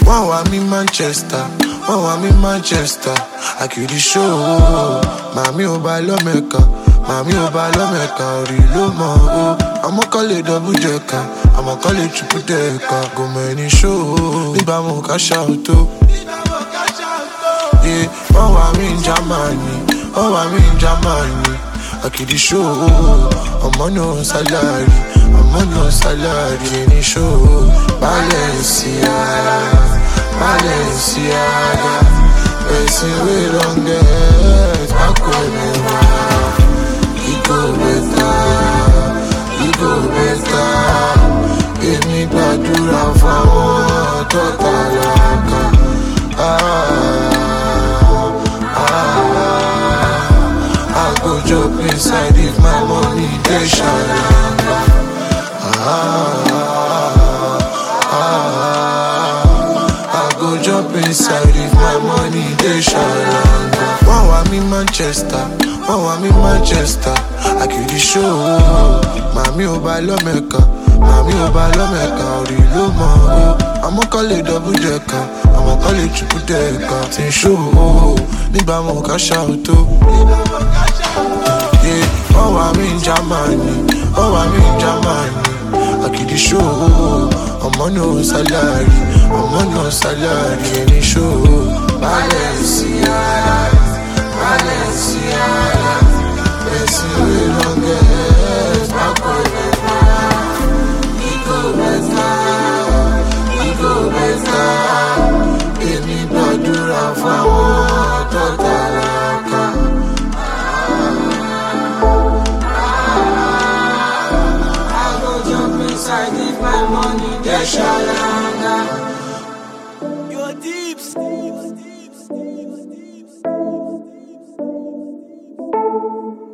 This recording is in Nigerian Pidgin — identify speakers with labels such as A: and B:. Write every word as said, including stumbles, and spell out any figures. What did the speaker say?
A: One want me Manchester, one want me Manchester. I kill the show. Mami o ba lo meka, mami o ba lo meka. Ori lo mo o. I'ma call it double decker, I'ma call it triple decker. Go many show, nígbà mo cash out o. Yeah, one want me in Germany, one want me in Germany. I kill the show. I'm on no salary, I'm on no salary. Any show, Balenciaga, Balenciaga. Person we don't get back when he go better, he go better. Give me badura for one total. Ah, ah. I go jump inside if my money they shine. Ah, ah, I go jump inside if my money they shine. One want me Manchester, one want me Manchester. I kill the show. Mami o ba lo meka, mami o ba lo meka. Ori lo mo. I'ma call it double decker, I'ma call it triple decker. Tin show, nígbà mo cash out o. Yeah, oh I'm in Germany, oh I'm in Germany. I kill the show. I'm on no salary, I'm on no salary. Any show, Balenciaga, Balenciaga. Person we don't get back when he go better, he go better. Give me badura for one total. I go jump inside if my money they shalanga. Your deeps, deeps, deeps, deeps, deeps, deeps, deeps.